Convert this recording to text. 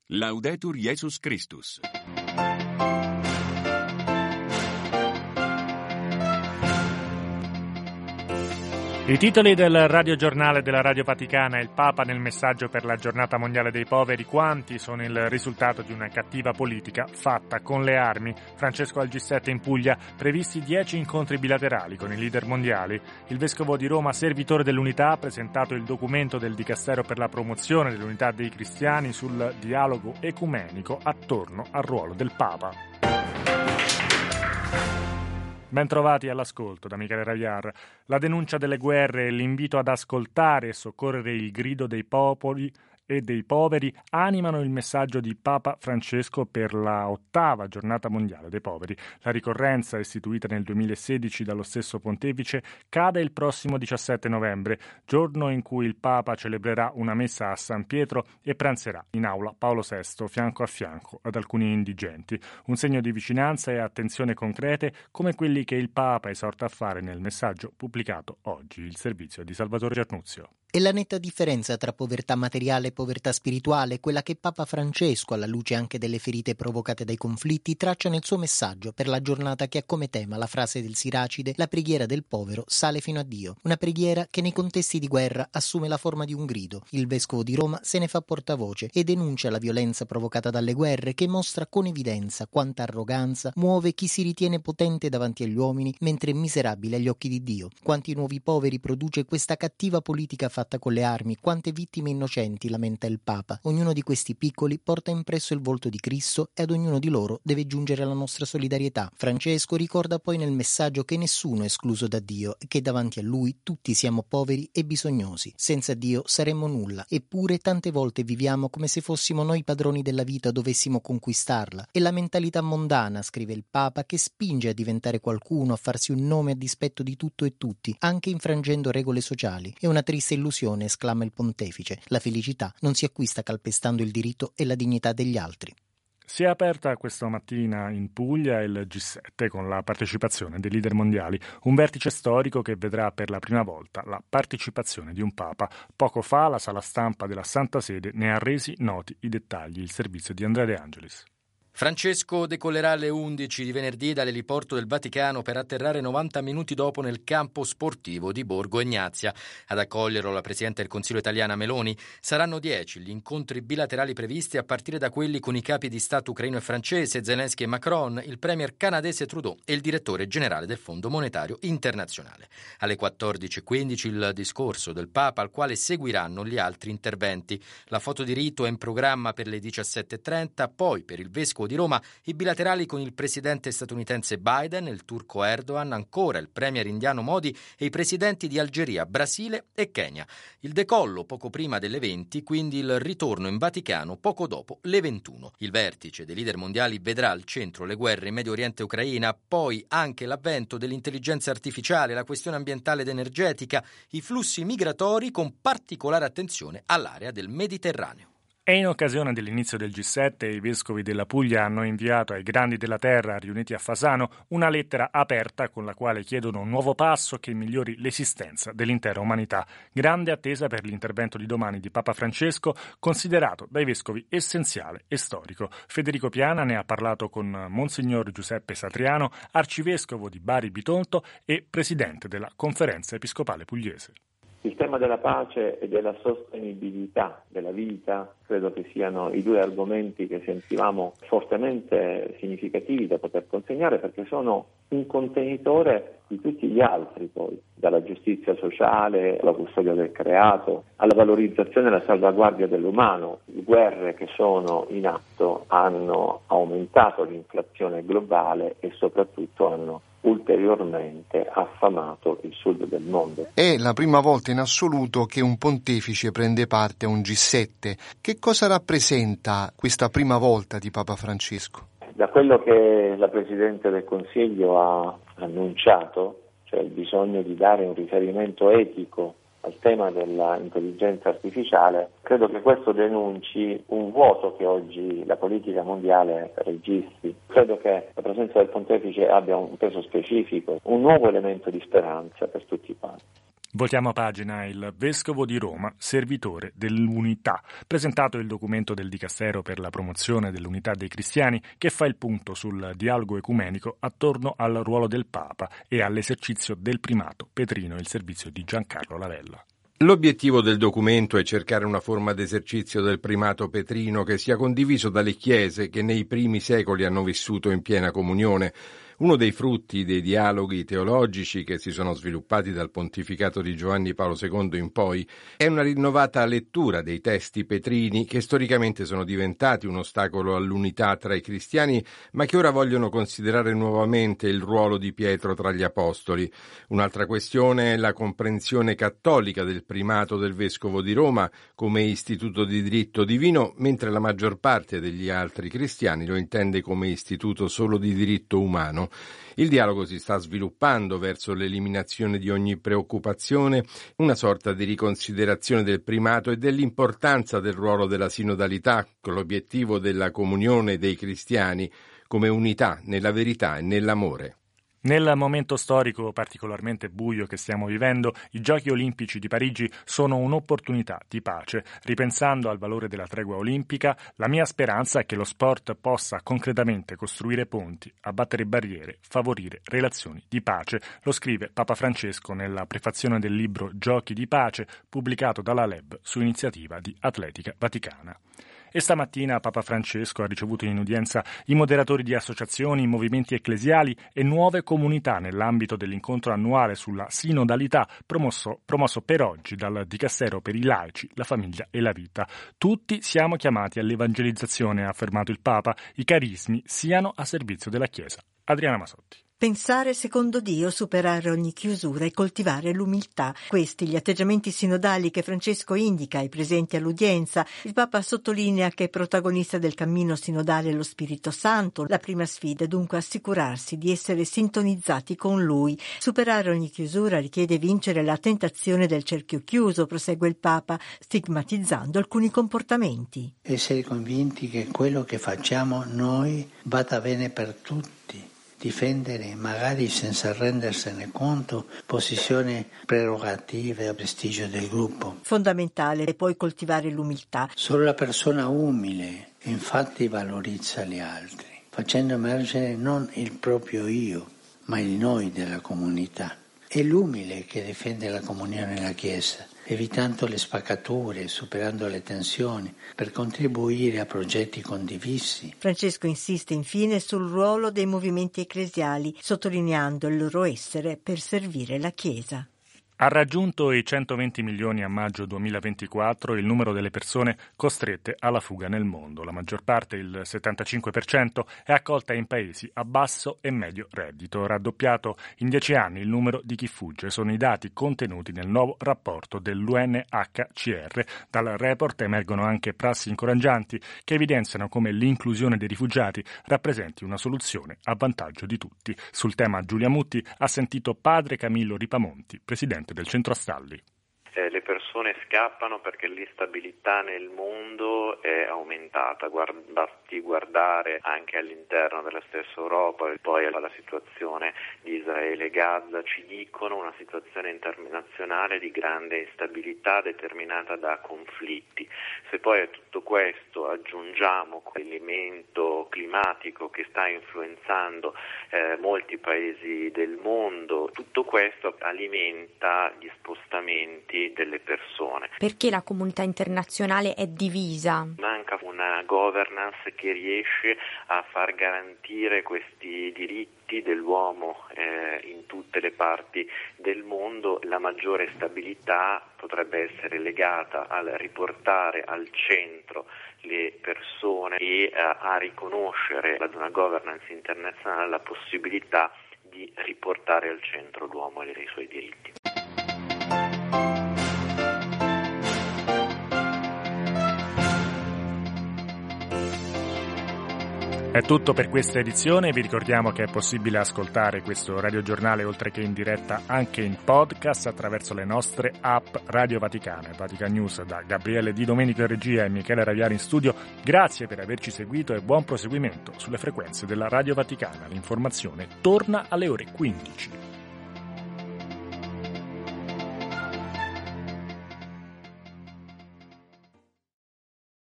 Laudetur Jesus Christus. I titoli del radiogiornale della Radio Vaticana: il Papa nel messaggio per la giornata mondiale dei poveri. Quanti sono il risultato di una cattiva politica fatta con le armi. Francesco al G7 in Puglia, previsti 10 incontri bilaterali con i leader mondiali. Il vescovo di Roma, servitore dell'unità, ha presentato il documento del Dicastero per la promozione dell'unità dei cristiani sul dialogo ecumenico attorno al ruolo del Papa. Bentrovati all'ascolto da Michele Raviar. La denuncia delle guerre e l'invito ad ascoltare e soccorrere il grido dei popoli e dei poveri animano il messaggio di Papa Francesco per la 8ª giornata mondiale dei poveri. La ricorrenza, istituita nel 2016 dallo stesso pontefice, cade il prossimo 17 novembre, giorno in cui il Papa celebrerà una messa a San Pietro e pranzerà in aula Paolo VI fianco a fianco ad alcuni indigenti. Un segno di vicinanza e attenzione concrete come quelli che il Papa esorta a fare nel messaggio pubblicato oggi. Il servizio di Salvatore Giarnuzio. E la netta differenza tra povertà materiale e povertà spirituale, quella che Papa Francesco, alla luce anche delle ferite provocate dai conflitti, traccia nel suo messaggio per la giornata che ha come tema la frase del Siracide: la preghiera del povero sale fino a Dio. Una preghiera che nei contesti di guerra assume la forma di un grido. Il vescovo di Roma se ne fa portavoce e denuncia la violenza provocata dalle guerre, che mostra con evidenza quanta arroganza muove chi si ritiene potente davanti agli uomini mentre è miserabile agli occhi di Dio. Quanti nuovi poveri produce questa cattiva politica fatta con le armi, quante vittime innocenti, lamenta il Papa. Ognuno di questi piccoli porta impresso il volto di Cristo e ad ognuno di loro deve giungere la nostra solidarietà. Francesco ricorda poi nel messaggio che nessuno è escluso da Dio e che davanti a Lui tutti siamo poveri e bisognosi. Senza Dio saremmo nulla, eppure tante volte viviamo come se fossimo noi padroni della vita, dovessimo conquistarla. È la mentalità mondana, scrive il Papa, che spinge a diventare qualcuno, a farsi un nome a dispetto di tutto e tutti, anche infrangendo regole sociali. È una triste illusione, esclama il pontefice. La felicità non si acquista calpestando il diritto e la dignità degli altri. Si è aperta questa mattina in Puglia il G7 con la partecipazione dei leader mondiali, un vertice storico che vedrà per la prima volta la partecipazione di un Papa. Poco fa la sala stampa della Santa Sede ne ha resi noti i dettagli. Il servizio di Andrea De Angelis. Francesco decollerà alle 11 di venerdì dall'eliporto del Vaticano per atterrare 90 minuti dopo nel campo sportivo di Borgo Egnazia. Ad accoglierlo la Presidente del Consiglio italiana Meloni. Saranno 10 gli incontri bilaterali previsti, a partire da quelli con i capi di Stato ucraino e francese, Zelensky e Macron, il premier canadese Trudeau e il direttore generale del Fondo Monetario Internazionale. Alle 14.15 il discorso del Papa, al quale seguiranno gli altri interventi. La foto di rito è in programma per le 17.30, poi per il vescovo di Roma i bilaterali con il presidente statunitense Biden, il turco Erdogan, ancora il premier indiano Modi e i presidenti di Algeria, Brasile e Kenya. Il decollo poco prima delle 20, quindi il ritorno in Vaticano poco dopo le 21. Il vertice dei leader mondiali vedrà al centro le guerre in Medio Oriente e Ucraina, poi anche l'avvento dell'intelligenza artificiale, la questione ambientale ed energetica, i flussi migratori, con particolare attenzione all'area del Mediterraneo. E in occasione dell'inizio del G7 i vescovi della Puglia hanno inviato ai grandi della terra riuniti a Fasano una lettera aperta con la quale chiedono un nuovo passo che migliori l'esistenza dell'intera umanità. Grande attesa per l'intervento di domani di Papa Francesco, considerato dai vescovi essenziale e storico. Federico Piana ne ha parlato con Monsignor Giuseppe Satriano, arcivescovo di Bari Bitonto e presidente della Conferenza Episcopale Pugliese. Il tema della pace e della sostenibilità della vita credo che siano i due argomenti che sentivamo fortemente significativi da poter consegnare, perché sono un contenitore di tutti gli altri, poi, dalla giustizia sociale alla custodia del creato, alla valorizzazione e alla salvaguardia dell'umano. Le guerre che sono in atto hanno aumentato l'inflazione globale e soprattutto hanno ulteriormente affamato il sud del mondo. È la prima volta in assoluto che un pontefice prende parte a un G7. Che cosa rappresenta questa prima volta di Papa Francesco? Da quello che la Presidente del Consiglio ha annunciato, cioè il bisogno di dare un riferimento etico al tema dell'intelligenza artificiale, credo che questo denunci un vuoto che oggi la politica mondiale registri. Credo che la presenza del Pontefice abbia un peso specifico, un nuovo elemento di speranza per tutti quanti. Voltiamo a pagina. Il Vescovo di Roma, servitore dell'unità. Presentato il documento del Dicastero per la promozione dell'unità dei cristiani che fa il punto sul dialogo ecumenico attorno al ruolo del Papa e all'esercizio del primato petrino, il servizio di Giancarlo Lavella. L'obiettivo del documento è cercare una forma d'esercizio del primato petrino che sia condiviso dalle chiese che nei primi secoli hanno vissuto in piena comunione. Uno dei frutti dei dialoghi teologici che si sono sviluppati dal pontificato di Giovanni Paolo II in poi è una rinnovata lettura dei testi petrini che storicamente sono diventati un ostacolo all'unità tra i cristiani, ma che ora vogliono considerare nuovamente il ruolo di Pietro tra gli apostoli. Un'altra questione è la comprensione cattolica del primato del Vescovo di Roma come istituto di diritto divino, mentre la maggior parte degli altri cristiani lo intende come istituto solo di diritto umano. Il dialogo si sta sviluppando verso l'eliminazione di ogni preoccupazione, una sorta di riconsiderazione del primato e dell'importanza del ruolo della sinodalità, con l'obiettivo della comunione dei cristiani come unità nella verità e nell'amore. Nel momento storico particolarmente buio che stiamo vivendo, i Giochi Olimpici di Parigi sono un'opportunità di pace. Ripensando al valore della tregua olimpica, la mia speranza è che lo sport possa concretamente costruire ponti, abbattere barriere, favorire relazioni di pace. Lo scrive Papa Francesco nella prefazione del libro Giochi di pace, pubblicato dalla LEB su iniziativa di Atletica Vaticana. E stamattina Papa Francesco ha ricevuto in udienza i moderatori di associazioni, movimenti ecclesiali e nuove comunità nell'ambito dell'incontro annuale sulla sinodalità promosso per oggi dal Dicastero per i laici, la famiglia e la vita. Tutti siamo chiamati all'evangelizzazione, ha affermato il Papa. I carismi siano a servizio della Chiesa. Adriana Masotti. Pensare secondo Dio, superare ogni chiusura e coltivare l'umiltà. Questi gli atteggiamenti sinodali che Francesco indica ai presenti all'udienza. Il Papa sottolinea che è protagonista del cammino sinodale lo Spirito Santo. La prima sfida è dunque assicurarsi di essere sintonizzati con Lui. Superare ogni chiusura richiede vincere la tentazione del cerchio chiuso, prosegue il Papa, stigmatizzando alcuni comportamenti. Essere convinti che quello che facciamo noi vada bene per tutti. Difendere, magari senza rendersene conto, posizioni prerogative a prestigio del gruppo. Fondamentale è poi coltivare l'umiltà. Solo la persona umile, infatti, valorizza gli altri, facendo emergere non il proprio io, ma il noi della comunità. È l'umile che difende la comunione nella Chiesa, evitando le spaccature, superando le tensioni, per contribuire a progetti condivisi. Francesco insiste infine sul ruolo dei movimenti ecclesiali, sottolineando il loro essere per servire la Chiesa. Ha raggiunto i 120 milioni a maggio 2024 il numero delle persone costrette alla fuga nel mondo. La maggior parte, il 75%, è accolta in paesi a basso e medio reddito. Raddoppiato in 10 anni il numero di chi fugge. Sono i dati contenuti nel nuovo rapporto dell'UNHCR. Dal report emergono anche prassi incoraggianti che evidenziano come l'inclusione dei rifugiati rappresenti una soluzione a vantaggio di tutti. Sul tema Giulia Mutti ha sentito padre Camillo Ripamonti, presidente del Centro Astalli. Le persone scappano perché l'instabilità nel mondo è aumentata, basti guardare anche all'interno della stessa Europa e poi alla situazione di Israele e Gaza, ci dicono una situazione internazionale di grande instabilità determinata da conflitti. Se poi a tutto questo aggiungiamo l'elemento climatico che sta influenzando molti paesi del mondo, tutto questo alimenta gli spostamenti delle persone. Perché la comunità internazionale è divisa? Manca una governance che riesce a far garantire questi diritti dell'uomo in tutte le parti del mondo. La maggiore stabilità potrebbe essere legata al riportare al centro le persone e a riconoscere ad una governance internazionale la possibilità di riportare al centro l'uomo e i suoi diritti. È tutto per questa edizione, vi ricordiamo che è possibile ascoltare questo radiogiornale oltre che in diretta anche in podcast attraverso le nostre app Radio Vaticana e Vatican News. Da Gabriele Di Domenico in regia e Michele Raviari in studio, grazie per averci seguito e buon proseguimento sulle frequenze della Radio Vaticana. L'informazione torna alle ore 15.